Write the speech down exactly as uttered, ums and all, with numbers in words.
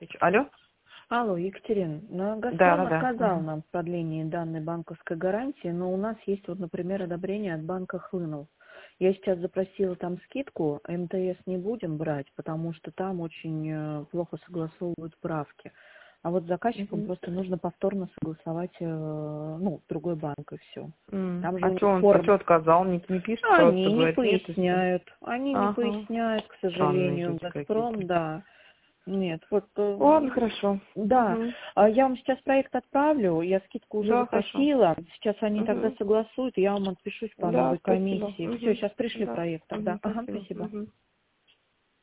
Алло? Алло, Екатерина, ну, Да, «Газпром» да, да. отказал Мгм. нам в продлении данной банковской гарантии, но у нас есть, вот, например, одобрение от банка «Хлынов». Я сейчас запросила там скидку, МТС не будем брать, потому что там очень э, плохо согласовывают справки. А вот с заказчиком Мгм. просто нужно повторно согласовать, э, ну, другой банк и все. М. Там же А у них что он, а форм. что отказал? Не, не пишет, просто Они не говорит нет и все. поясняют, они не Ага. поясняют, к Странные сожалению, люди какие-то. «Газпром», да. Нет, вот, э, Ладно, хорошо. да, Мгм. А я вам сейчас проект отправлю, я скидку уже Да, хорошо. запросила, сейчас они тогда Мгм. согласуют, я вам отпишусь по Да, новой спасибо. комиссии. Все, Мгм. сейчас пришли Да. проект тогда. Мгм. Ага, Спасибо. спасибо. Мгм.